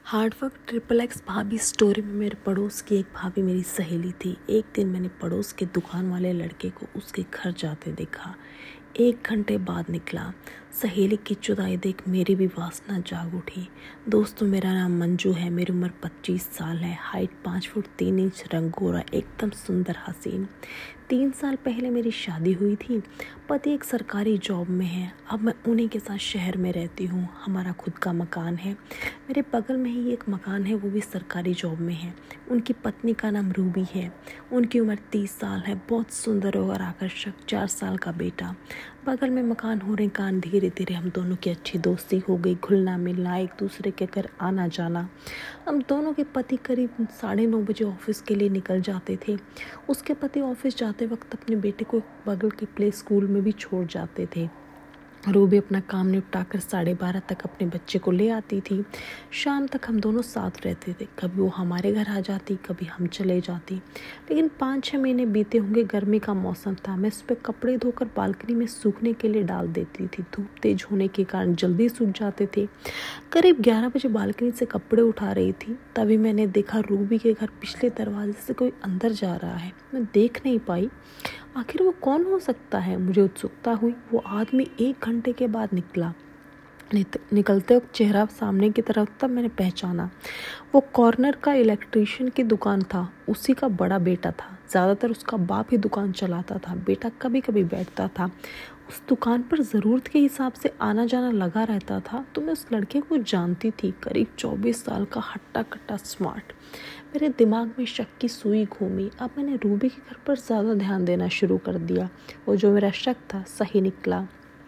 Hard work triple X भाभी story में मेरे पड़ोस की एक भाभी मेरी सहेली थी। एक दिन मैंने पड़ोस के दुकान वाले लड़के को उसके घर जाते देखा। 1 घंटे बाद निकला। सहेली की जुदाई देख मेरी भी वासना जाग उठी। दोस्तों, मेरा नाम मंजू है। मेरी उम्र 25 साल है। हाइट 5 फुट 3 इंच, रंग गोरा, एकदम सुंदर हसीन। 3 साल पहले मेरी शादी हुई थी। पति एक सरकारी जॉब में है। अब मैं उन्हीं के साथ शहर में रहती हूँ। हमारा खुद का मकान है। मेरे बगल में ही एक मकान है, वो भी सरकारी जॉब में है। उनकी पत्नी का नाम रूबी है। उनकी उम्र 30 साल है। बहुत सुंदर और आकर्षक 4 साल का बेटा। बगल में मकान होने के कारण धीरे धीरे हम दोनों की अच्छी दोस्ती हो गई। घुलना मिलना, एक दूसरे के घर आना जाना। हम दोनों के पति करीब 9:30 बजे ऑफिस के लिए निकल जाते थे। उसके पति ऑफिस जाते वक्त अपने बेटे को बगल के प्ले स्कूल में भी छोड़ जाते थे। रूबी अपना काम निपटाकर 12:30 तक अपने बच्चे को ले आती थी। शाम तक हम दोनों साथ रहते थे। कभी वो हमारे घर आ जाती, कभी हम चले जाती। लेकिन 5-6 महीने बीते होंगे। गर्मी का मौसम था। मैं उस पर कपड़े धोकर बालकनी में सूखने के लिए डाल देती थी। धूप तेज होने के कारण जल्दी सूख जाते थे। करीब 11 बजे बालकनी से कपड़े उठा रही थी, तभी मैंने देखा रूबी के घर पिछले दरवाजे से कोई अंदर जा रहा है। मैं देख नहीं पाई आखिर वो कौन हो सकता है। मुझे उत्सुकता हुई। वो आदमी 1 घंटे के बाद निकला। निकलते वक्त चेहरा सामने की तरफ, तब मैंने पहचाना। वो कॉर्नर का इलेक्ट्रिशियन की दुकान था। उसी का बड़ा बेटा था। ज़्यादातर उसका बाप ही दुकान चलाता था। बेटा कभी कभी बैठता था। उस दुकान पर ज़रूरत के हिसाब से आना जाना लगा रहता था। तो मैं उस लड़के को जानती थी। करीब 24 साल का, हट्टा कट्टा स्मार्ट। मेरे दिमाग में शक की सुई घूमी। अब मैंने रूबी के घर पर ज़्यादा ध्यान देना शुरू कर दिया। वो जो मेरा शक था सही निकला।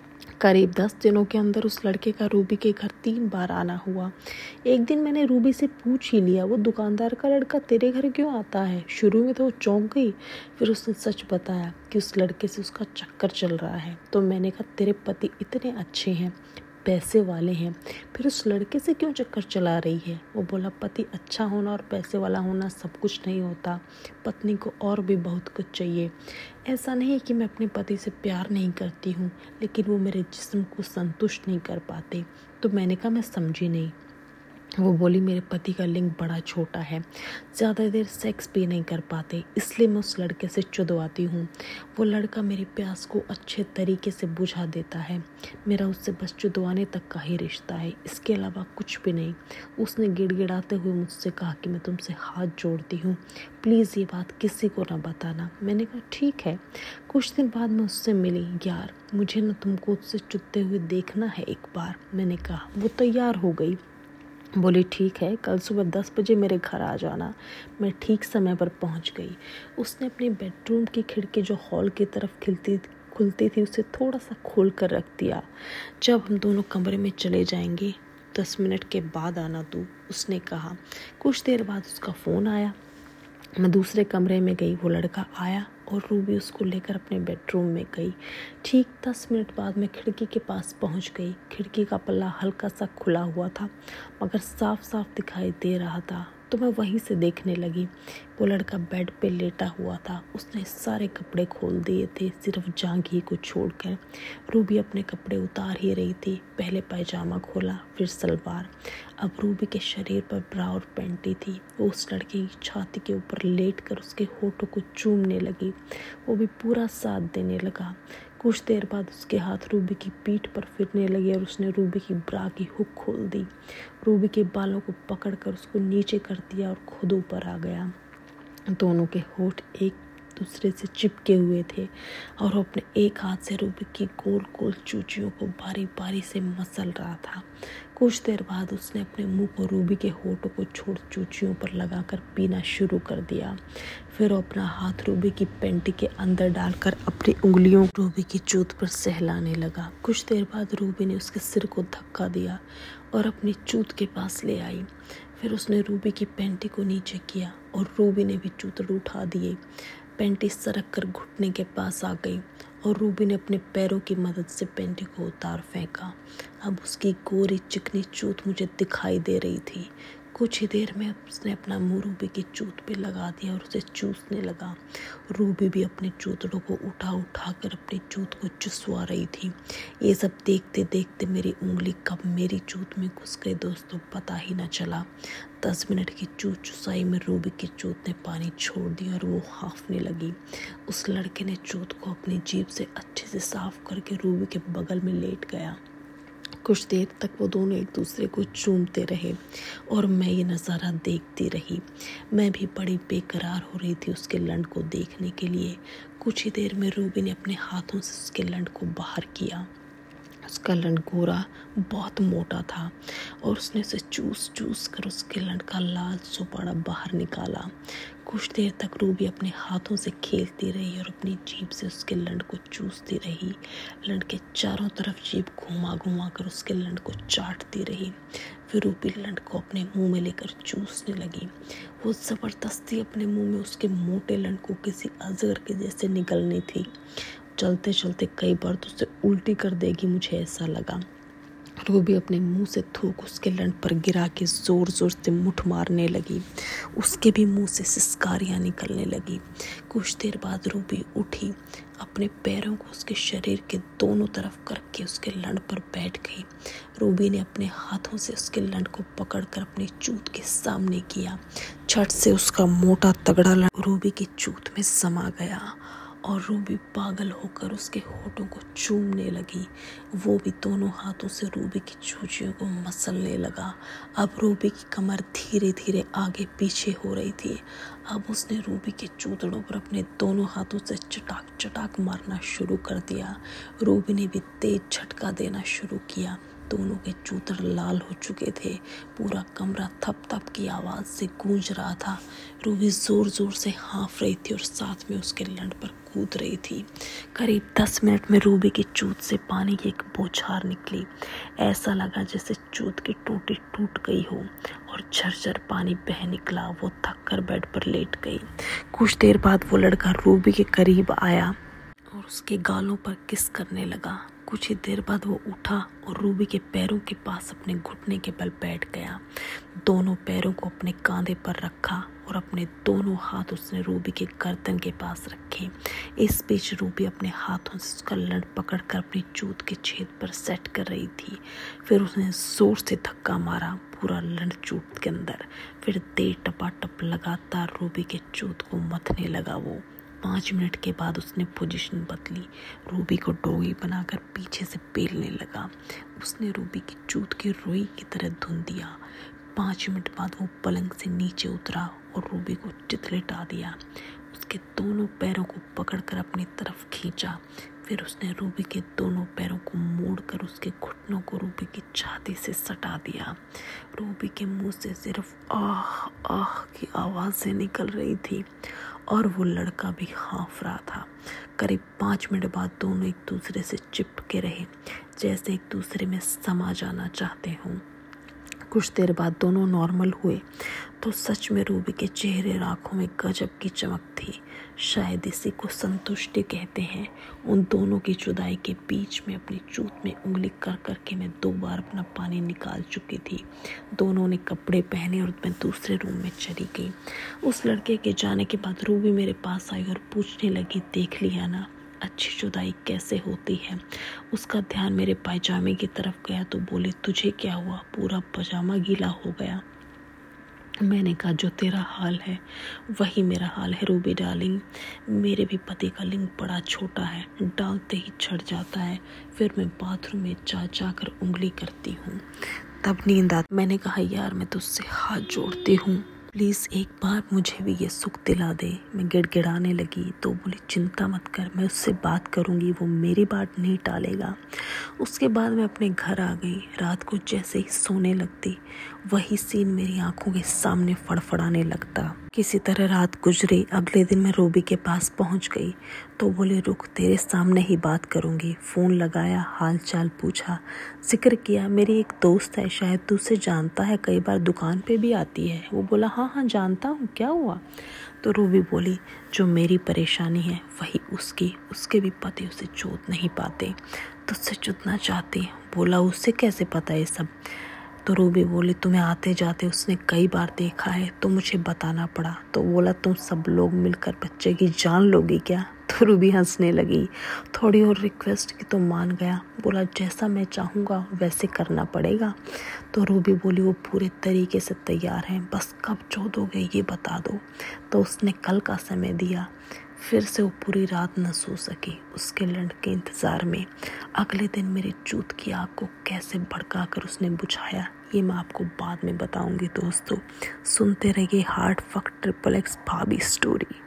करीब 10 दिनों के अंदर उस लड़के का रूबी के घर 3 बार आना हुआ। एक दिन मैंने रूबी से पूछ ही लिया, वो दुकानदार का लड़का तेरे घर क्यों आता है? शुरू में तो वो चौंक गई, फिर उसने सच बताया कि उस लड़के से उसका चक्कर चल रहा है। तो मैंने कहा, तेरे पति इतने अच्छे हैं, पैसे वाले हैं, फिर उस लड़के से क्यों चक्कर चला रही है? वो बोला, पति अच्छा होना और पैसे वाला होना सब कुछ नहीं होता। पत्नी को और भी बहुत कुछ चाहिए। ऐसा नहीं कि मैं अपने पति से प्यार नहीं करती हूँ, लेकिन वो मेरे जिस्म को संतुष्ट नहीं कर पाते। तो मैंने कहा, मैं समझी नहीं। वो बोली, मेरे पति का लिंग बड़ा छोटा है, ज़्यादा देर सेक्स भी नहीं कर पाते, इसलिए मैं उस लड़के से चुदवाती हूँ। वो लड़का मेरी प्यास को अच्छे तरीके से बुझा देता है। मेरा उससे बस चुदवाने तक का ही रिश्ता है, इसके अलावा कुछ भी नहीं। उसने गिड़गिड़ाते हुए मुझसे कहा कि मैं तुमसे हाथ जोड़ती हूँ, प्लीज़ ये बात किसी को ना बताना। मैंने कहा, ठीक है। कुछ दिन बाद मैं उससे मिली। यार, मुझे ना तुमको उससे चुदते हुए देखना है एक बार, मैंने कहा। वो तैयार हो गई। बोली, ठीक है, कल सुबह 10 बजे मेरे घर आ जाना। मैं ठीक समय पर पहुंच गई। उसने अपने बेडरूम की खिड़की जो हॉल की तरफ खुलती थी, उसे थोड़ा सा खोल कर रख दिया। जब हम दोनों कमरे में चले जाएंगे 10 मिनट के बाद आना तू, उसने कहा। कुछ देर बाद उसका फ़ोन आया। मैं दूसरे कमरे में गई। वो लड़का आया और रूबी उसको लेकर अपने बेडरूम में गई। ठीक 10 मिनट बाद मैं खिड़की के पास पहुंच गई। खिड़की का पल्ला हल्का सा खुला हुआ था, मगर साफ साफ दिखाई दे रहा था, तो मैं वहीं से देखने लगी। वो लड़का बेड पे लेटा हुआ था। उसने सारे कपड़े खोल दिए थे, सिर्फ जांघी को छोड़कर। रूबी अपने कपड़े उतार ही रही थी। पहले पैजामा खोला, फिर सलवार। अब रूबी के शरीर पर ब्रा और पैंटी थी। वो उस लड़के की छाती के ऊपर लेटकर उसके होठों को चूमने लगी। वो भी पूरा साथ देने लगा। कुछ देर बाद उसके हाथ रूबी की पीठ पर फिरने लगे और उसने रूबी की ब्रा की हुक खोल दी। रूबी के बालों को पकड़कर उसको नीचे कर दिया और खुद ऊपर आ गया। दोनों के होठ एक दूसरे से चिपके हुए थे और वो अपने एक हाथ से रूबी की गोल गोल चूचियों को बारी बारी से मसल रहा था। कुछ देर बाद उसने अपने मुंह को रूबी के होठों को छोड़ चूचियों पर लगाकर पीना शुरू कर दिया। फिर वो अपना हाथ रूबी की पैंटी के अंदर डालकर अपनी उंगलियों रूबी की चूत पर सहलाने लगा। कुछ देर बाद रूबी ने उसके सिर को धक्का दिया और अपनी चूत के पास ले आई। फिर उसने रूबी की पैंटी को नीचे किया और रूबी ने भी चूतड़ उठा दिए। पैंटी सरक कर घुटने के पास आ गई और रूबी ने अपने पैरों की मदद से पैंटी को उतार फेंका। अब उसकी गोरी चिकनी चूत मुझे दिखाई दे रही थी। कुछ ही देर में उसने अपना मुंह रूबी की चूत पे लगा दिया और उसे चूसने लगा। रूबी भी अपने चूतड़ों को उठा उठा कर अपनी चूत को चुसवा रही थी। ये सब देखते देखते मेरी उंगली कब मेरी चूत में घुस गई दोस्तों, पता ही न चला। 10 मिनट की चूत चुसाई में रूबी की चूत ने पानी छोड़ दिया और वो हाँफने लगी। उस लड़के ने चूत को अपनी जीभ से अच्छे से साफ करके रूबी के बगल में लेट गया। कुछ देर तक वो दोनों एक दूसरे को चूमते रहे और मैं ये नज़ारा देखती रही। मैं भी बड़ी बेकरार हो रही थी उसके लंड को देखने के लिए। कुछ ही देर में रूबी ने अपने हाथों से उसके लंड को बाहर किया। उसका लंड गोरा बहुत मोटा था और उसने उसे चूस चूस कर उसके लंड का लाल सुपाड़ा बाहर निकाला। कुछ देर तक रूबी अपने हाथों से खेलती रही और अपनी जीभ से उसके लंड को चूसती रही। लंड के चारों तरफ जीभ घुमा घुमा कर उसके लंड को चाटती रही। फिर रूबी लंड को अपने मुंह में लेकर चूसने लगी। वो ज़बरदस्ती अपने मुंह में उसके मोटे लंड को किसी अजगर के जैसे निगलनी थी। चलते चलते कई बार तो उसे उल्टी कर देगी, मुझे ऐसा लगा। रूबी अपने मुंह से थूक उसके लंड पर गिरा के जोर जोर से मुठ मारने लगी। उसके भी मुंह से सिसकारियां निकलने लगी। कुछ देर बाद रूबी उठी, अपने पैरों को उसके शरीर के दोनों तरफ करके उसके लंड पर बैठ गई। रूबी ने अपने हाथों से उसके लंड को पकड़कर अपनी चूत के सामने किया। झट से उसका मोटा तगड़ा लंड रूबी की चूत में समा गया और रूबी पागल होकर उसके होठों को चूमने लगी। वो भी दोनों हाथों से रूबी की चूचियों को मसलने लगा। अब रूबी की कमर धीरे धीरे आगे पीछे हो रही थी। अब उसने रूबी के चूतड़ों पर अपने दोनों हाथों से चटाक चटाक मारना शुरू कर दिया। रूबी ने भी तेज झटका देना शुरू किया। दोनों के चूतड़ लाल हो चुके थे। पूरा कमरा थप थप की आवाज़ से गूंज रहा था। रूबी जोर जोर से हाँफ रही थी और साथ में उसके लंड पर कूद रही थी। करीब 10 मिनट में रूबी की चूत से पानी की एक बौछार निकली। ऐसा लगा जैसे चूत की टूटी टूट गई हो और झरझर पानी बह निकला। वो थक कर बेड पर लेट गई। कुछ देर बाद वो लड़का रूबी के करीब आया और उसके गालों पर किस करने लगा। कुछ ही देर बाद वो उठा और रूबी के पैरों के पास अपने घुटने के बल बैठ गया। दोनों पैरों को अपने कांधे पर रखा और अपने दोनों हाथ उसने रूबी के गर्दन के पास रखे। इस बीच रूबी अपने हाथों से उसका लंड पकड़कर अपनी चूत के छेद पर सेट कर रही थी। फिर उसने जोर से धक्का मारा पूरा लंड चूत के अंदर। फिर देर टपाटप लगातार रूबी के चूत को मथने लगा। वो 5 मिनट के बाद उसने पोजीशन बदली। रूबी को डोगी बनाकर पीछे से पेलने लगा। उसने रूबी की चूत की रुई की तरह धुन दिया। 5 मिनट बाद वो पलंग से नीचे उतरा और रूबी को चितलेटा दिया। उसके दोनों पैरों को पकड़कर अपनी तरफ खींचा। फिर उसने रूबी के दोनों पैरों को मोड़कर उसके घुटनों को रूबी की छाती से सटा दिया। रूबी के मुंह से सिर्फ आह आह की आवाज़ें निकल रही थी और वो लड़का भी हाँफ रहा था। करीब 5 मिनट बाद दोनों एक दूसरे से चिपके रहे, जैसे एक दूसरे में समा जाना चाहते हों। कुछ देर बाद दोनों नॉर्मल हुए तो सच में रूबी के चेहरे और आँखों में गजब की चमक थी। शायद इसी को संतुष्टि कहते हैं। उन दोनों की जुदाई के बीच में अपनी चूत में उंगली कर कर के मैं 2 बार अपना पानी निकाल चुकी थी। दोनों ने कपड़े पहने और मैं दूसरे रूम में चली गई। उस लड़के के जाने के बाद रूबी मेरे पास आई और पूछने लगी, देख लिया ना अच्छी जुदाई कैसे होती है। उसका ध्यान मेरे पायजामे की तरफ गया तो बोली, तुझे क्या हुआ, पूरा पजामा गीला हो गया। मैंने कहा, जो तेरा हाल है वही मेरा हाल है रूबी डार्लिंग। मेरे भी पति का लिंग बड़ा छोटा है, डालते ही छड़ जाता है। फिर मैं बाथरूम में जा कर उंगली करती हूँ, तब नींद आती। मैंने कहा, यार मैं तुझसे हाथ जोड़ती हूँ, प्लीज़ एक बार मुझे भी ये सुख दिला दे। मैं गिड़गिड़ाने लगी तो बोली, चिंता मत कर, मैं उससे बात करूँगी, वो मेरी बात नहीं टालेगा। उसके बाद मैं अपने घर आ गई। रात को जैसे ही सोने लगती वही सीन मेरी आंखों के सामने फड़फड़ाने लगता। किसी तरह रात गुजरी। अगले दिन मैं रूबी के पास पहुंच गई तो बोले, रुक, तेरे सामने ही बात करूंगी। फ़ोन लगाया, हाल चाल पूछा, जिक्र किया मेरी एक दोस्त है, शायद तू उसे जानता है, कई बार दुकान पे भी आती है। वो बोला, हाँ जानता हूँ, क्या हुआ। तो रूबी बोली, जो मेरी परेशानी है वही उसकी, उसके भी पति उसे जोत नहीं पाते, तुझसे जुड़ना चाहती। बोला, उससे कैसे पता ये सब। तो रूबी बोली तुम्हें आते जाते उसने कई बार देखा है तो मुझे बताना पड़ा। तो बोला तुम सब लोग मिलकर बच्चे की जान लोगी क्या? तो रूबी हंसने लगी। थोड़ी और रिक्वेस्ट की तो मान गया। बोला जैसा मैं चाहूँगा वैसे करना पड़ेगा। तो रूबी बोली वो पूरे तरीके से तैयार हैं, बस कब जोतोगे ये बता दो। तो उसने कल का समय दिया। फिर से वो पूरी रात न सो सकी उसके लड़के इंतज़ार में। अगले दिन मेरी चूत की आग को कैसे भड़का कर उसने बुझाया ये मैं आपको बाद में बताऊंगी दोस्तों। सुनते रहिए हार्ट फक XXX भाभी स्टोरी।